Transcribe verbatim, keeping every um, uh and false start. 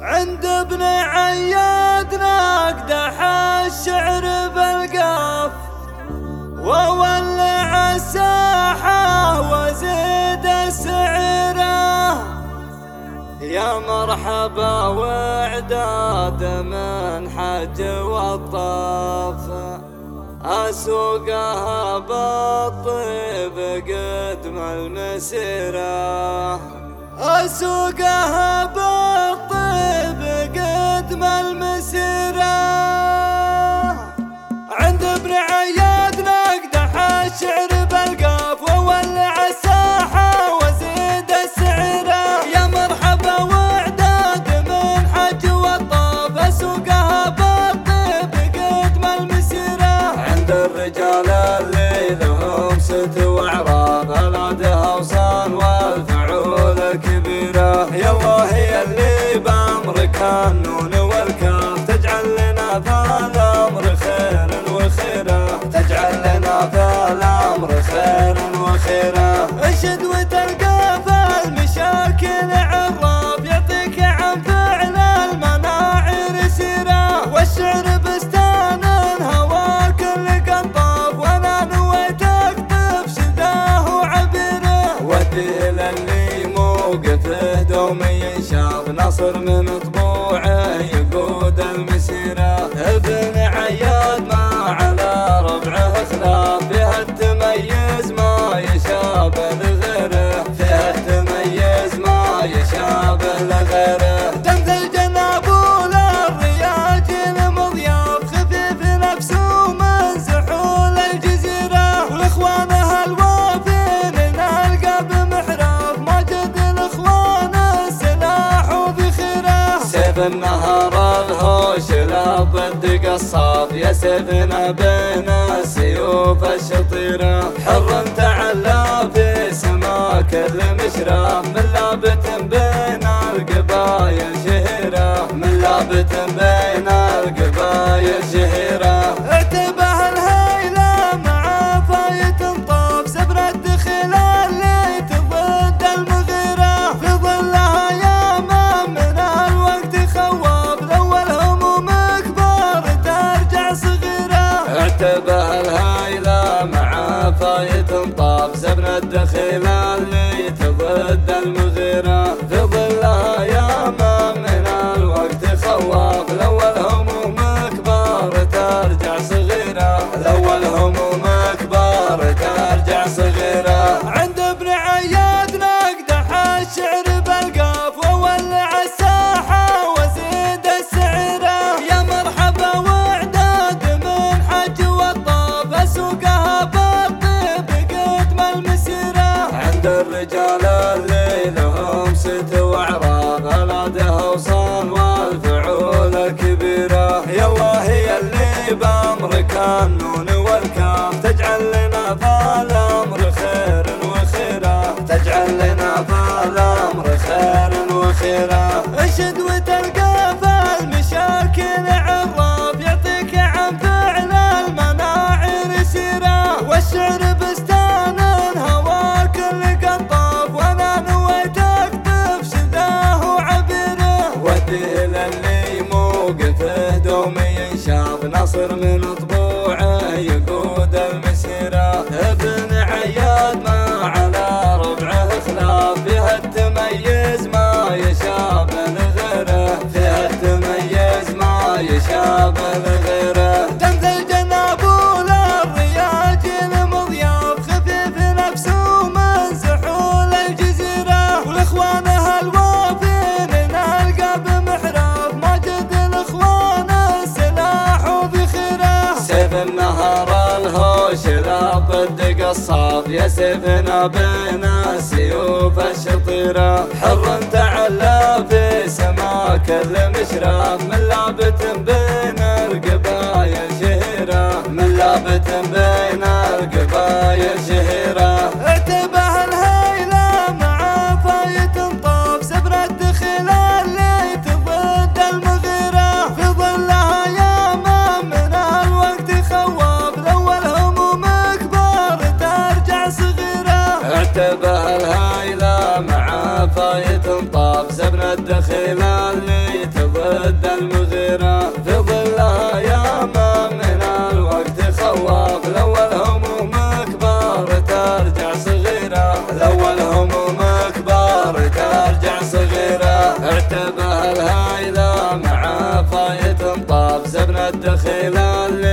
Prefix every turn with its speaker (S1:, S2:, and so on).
S1: عند ابن عياد نقدح الشعر بالقاف، وولع الساحة وزيد السعره. يا مرحبا وعداد من حج والطاف، أسوقها بالطيب قدم المسيرة. أسوقها بالطيب قدم المسيرة. عند ابن عياد نقدح الشعر بالقاف، وولع الساحة وزيد السعره. يا مرحبا وعداد من حج والطاف، أسوقها بالطيب قدم المسيرة. عند الرجال اللي لهم ست وعراب، أولادها وصان والفعول كبيرة. يالله هي اللي بأمرك النون والكاف، تجعل لنا فالأمر خير وخيرة. تجعل لنا فالأمر خير وخيرة. انشد وتلقى في المشاكل عراف، يعطيك عن فعل المناعر سيرة. والشعر بستان هوا كل قطاف، وانا نويت اقطف شذاه وعبره. وديه للي موقفه دوم ينشاف، نصر من طبوعه يقود المسيرة. ابن عياد ما على ربعه خلاف، فيها التميز ما يشابه لغيره. فيها التميز ما يشابه لغيره. تمثل جنابه للرياجل مضياف، خفيف نفسه من زحول الجزيرة. والاخوانه الوافين نلقى بمحراف، ماجد الاخوان السلاح وذخيره. سيف النهار الهوش لا ضد قصاف، يا سيفنا بين السيوف الشطيرة. حر تعلى في سما كل مشرف، من لابت بين القبايل شهيرة. من لابت بين القبايل شهيرة. اعتبه الهيلة مع فايت طاف، سبر الدخيل اللي تضد المغيرة. في ظلها يا من من الوقت خواف، الاول همومك بار ترجع صغيرة. اعتبه الهيلة مع فايت طاف، سبر الدخيل اللي تضد المغيرة. في ظلها يا من من الوقت خواف، الاول همومك بار ترجع صغيرة. الاول همومك بار ترجع صغيرة. عند ابن عياد نقدح الشعر بالقاف، وولع الساحة وزيد السعره. يا مرحبا وعداد من حج والطاف، أسوقها بالطيب قدم المسيرة. عند الرجال اللي لهم ست وعراب، أولادها وصان والفعول كبيرة. يالله هي اللي بأمرك النون والكاف، تجعل لنا فالأمر خير وخيرة. تجعل لنا فالأمر خير وخيرة. انشد وتلقى في المشاكل عراف، يعطيك عن فعل المناعر سيرة. والشعر بستان هوا كل قطاف، وانا نويت اقطف شذاه وعبره. وديه للي موقفه دوم ينشاف، نصر من طبوعه يقود المسيرة. ابن عياد ما على ربعه خلاف، فيها التميز ما يشابه لغيره. فيها التميز ما يشابه لغيره. تمثل جنابه للرياجل مضياف، خفيف نفسه من زحول الجزيرة. والاخوانه الوافين نلقى بمحراف، ماجد الاخوان السلاح وذخيره. سيف النهار الهوش لا ضد قصاف، يا سيفنا بين السيوف الشطيرة. حر تعلى في سما كل مشرف، من لابت بين القبايل شهيرة. من لابت بين القبايل شهيرة. اعتبه الهيلة مع فايت طاف، سبر الدخيل اللي تضد المغيرة. في ظلها يا من من الوقت خواف، الاول همومك بار ترجع صغيرة. اعتبه الهيلة مع فايت طاف، سبر الدخيل اللي الهلال